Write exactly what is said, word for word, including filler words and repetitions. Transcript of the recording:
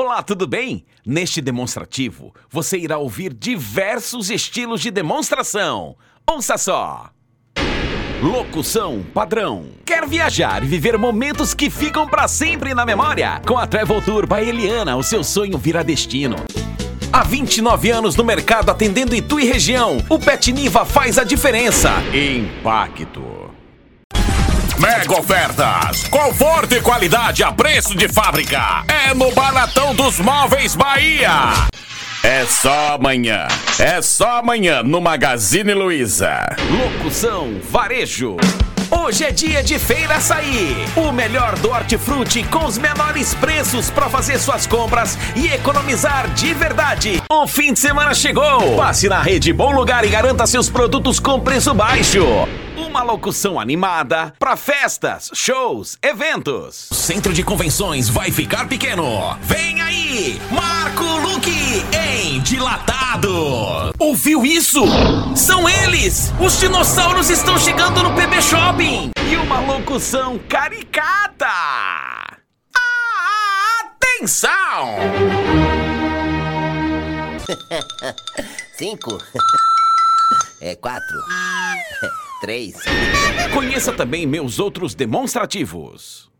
Olá, tudo bem? Neste demonstrativo, você irá ouvir diversos estilos de demonstração. Ouça só! Locução padrão. Quer viajar e viver momentos que ficam para sempre na memória? Com a Travel Tour by Eliana, o seu sonho virá destino. Há vinte e nove anos no mercado atendendo Itu e região, o Pet Niva faz a diferença. Impacto. Mega ofertas, conforto e qualidade a preço de fábrica. É no Baratão dos Móveis Bahia. É só amanhã, é só amanhã no Magazine Luiza. Locução varejo. Hoje é dia de Feira Açaí. O melhor do hortifruti com os menores preços para fazer suas compras e economizar de verdade. O fim de semana chegou. Passe na Rede Bom Lugar e garanta seus produtos com preço baixo. Uma locução animada para festas, shows, eventos. O centro de convenções vai ficar pequeno. Vem aí, Marco Luque em Dilatado. Ouviu isso? São eles! Os dinossauros estão chegando no P B Shopping. E uma locução caricata. Ah, atenção! Cinco. É quatro. Três. Conheça também meus outros demonstrativos.